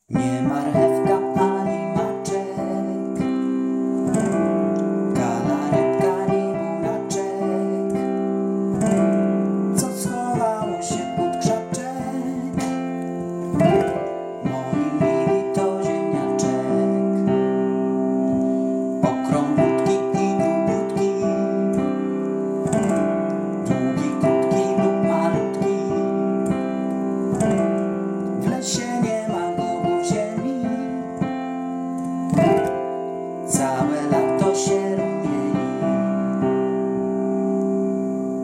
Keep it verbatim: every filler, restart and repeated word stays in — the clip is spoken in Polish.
Nie marchewka ani maczek, kalarepka ni buraczek, co schowało się pod krzaczek. Moi mili, to ziemniaczek, okrągutki i grubiutki, długi, krótki lub malutki. W lesie nie